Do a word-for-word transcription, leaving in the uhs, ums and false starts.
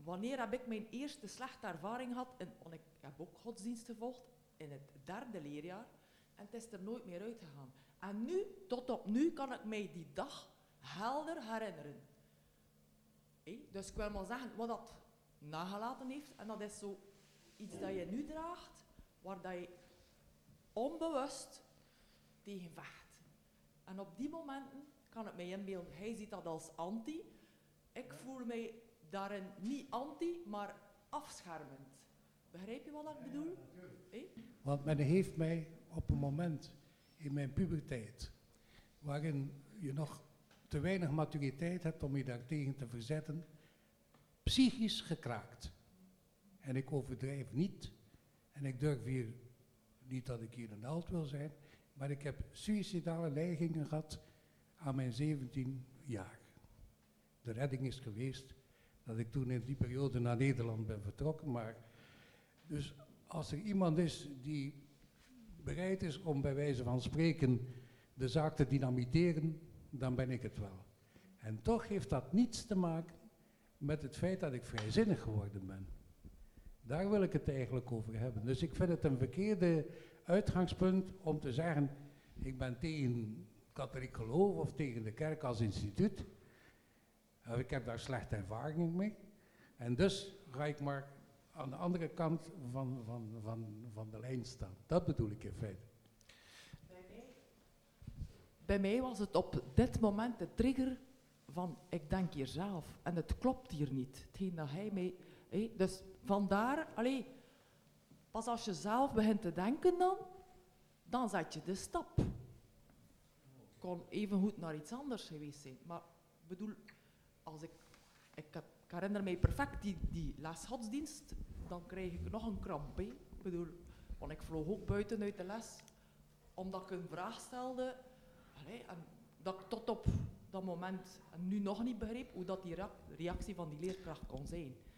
wanneer heb ik mijn eerste slechte ervaring gehad? En, want ik heb ook godsdienst gevolgd in het derde leerjaar. En het is er nooit meer uitgegaan. En nu, tot op nu, kan ik mij die dag helder herinneren. Hey, dus ik wil maar zeggen, wat dat nagelaten heeft, en dat is zo iets dat je nu draagt, waar dat je onbewust tegen vecht. En op die momenten kan ik mij inbeelden, hij ziet dat als anti. Ik voel mij daarin niet anti, maar afschermend. Begrijp je wat ik bedoel? Hey? Want men heeft mij op een moment in mijn puberteit, waarin je nog te weinig maturiteit hebt om je daartegen te verzetten, psychisch gekraakt. En ik overdrijf niet, en ik durf hier, niet dat ik hier een held wil zijn, maar ik heb suïcidale neigingen gehad aan mijn zeventien jaar. De redding is geweest dat ik toen in die periode naar Nederland ben vertrokken, maar dus als er iemand is die bereid is om bij wijze van spreken de zaak te dynamiteren, dan ben ik het wel. En toch heeft dat niets te maken met het feit dat ik vrijzinnig geworden ben. Daar wil ik het eigenlijk over hebben. Dus ik vind het een verkeerde uitgangspunt om te zeggen, ik ben tegen katholiek geloof of tegen de kerk als instituut. Ik heb daar slechte ervaringen mee. En dus ga ik maar aan de andere kant van, van, van, van de lijn staan. Dat bedoel ik in feite. Bij mij, bij mij was het op dit moment de trigger van, ik denk hier zelf, en het klopt hier niet. Hetgeen dat hij mij... Hé, dus vandaar, allee, pas als je zelf begint te denken dan, dan zet je de stap. Kon evengoed naar iets anders geweest zijn. Maar ik bedoel, als ik, ik, heb, ik herinner mij perfect die, die les godsdienst, dan krijg ik nog een kramp. Hé. Ik bedoel, want ik vloog ook buiten uit de les, omdat ik een vraag stelde, allee, en dat ik tot op dat moment en nu nog niet begreep hoe dat die reactie van die leerkracht kon zijn.